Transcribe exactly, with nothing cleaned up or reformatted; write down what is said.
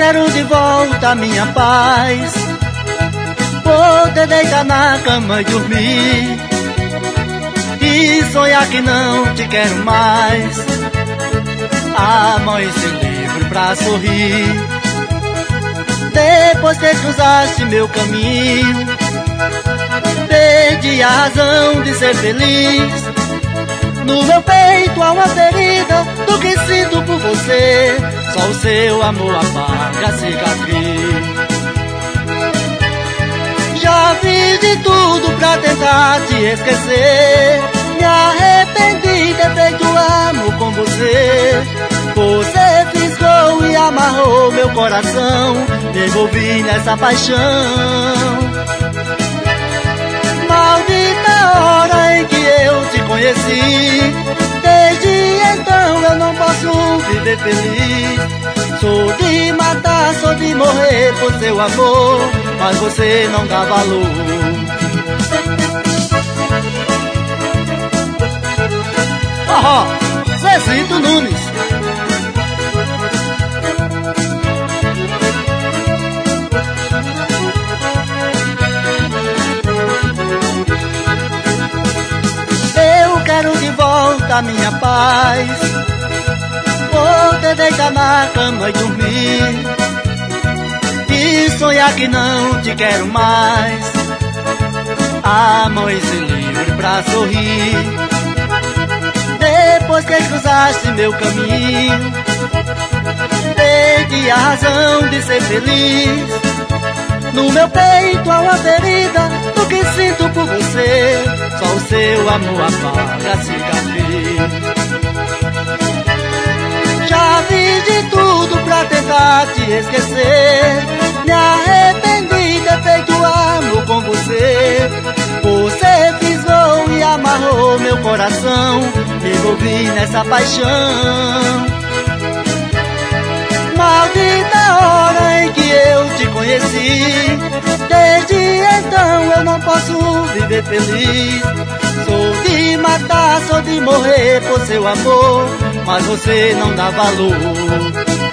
quero de volta a minha paz, poder deitar na cama e dormir e sonhar que não te quero mais. Amanhecer livre pra sorrir depois que cruzaste meu caminho. Perdi a razão de ser feliz. No meu peito há uma ferida do que sinto por você. Só o seu amor apaga a cicatriz. Já fiz de tudo pra tentar te esquecer. Me arrependi de ter feito amor com você. Você fisgou e amarrou meu coração. Me envolvi nessa paixão. Maldita hora em que eu te conheci. Desde então eu não posso viver feliz. Sou de matar, sou de morrer por seu amor, mas você não dá valor. Forró, Zezito Nunes. Eu quero de volta a minha paz, poder deitar na cama e dormir e sonhar que não te quero mais. Amanhecer livre pra sorrir depois que cruzaste meu caminho. Perdi a razão de ser feliz. No meu peito há uma ferida do que sinto por você. Só o seu amor apaga a cicatriz. Já fiz de tudo pra tentar te esquecer. Me arrependi de ter feito amor com você. Você fisgou e amarrou meu coração. Me envolvi nessa paixão. Maldita hora em que eu te conheci. Desde então eu não posso viver feliz. Sou de matar, sou de morrer por seu amor, mas você não dá valor.